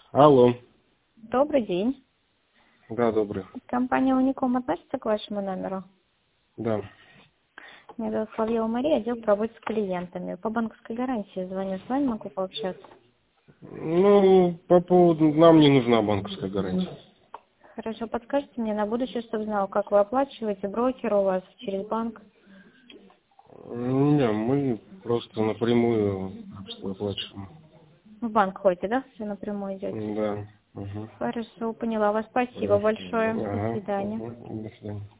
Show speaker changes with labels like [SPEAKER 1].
[SPEAKER 1] Алло.
[SPEAKER 2] Добрый день.
[SPEAKER 1] Да, добрый.
[SPEAKER 2] Компания Unicom относится к вашему номеру?
[SPEAKER 1] Да.
[SPEAKER 2] Меня зовут Соловьева Мария, отдел по работе с клиентами. По банковской гарантии звоню, с вами могу пообщаться?
[SPEAKER 1] Ну, по поводу... Нам не нужна банковская гарантия.
[SPEAKER 2] Хорошо, подскажите мне на будущее, чтобы знал, как вы оплачиваете, брокер у вас через банк?
[SPEAKER 1] Не, мы просто напрямую оплачиваем.
[SPEAKER 2] В банк ходите, да? Все напрямую идете?
[SPEAKER 1] Да. Угу.
[SPEAKER 2] Хорошо, поняла вас. Спасибо большое. До
[SPEAKER 1] Ага.
[SPEAKER 2] свидания.
[SPEAKER 1] Угу. До свидания.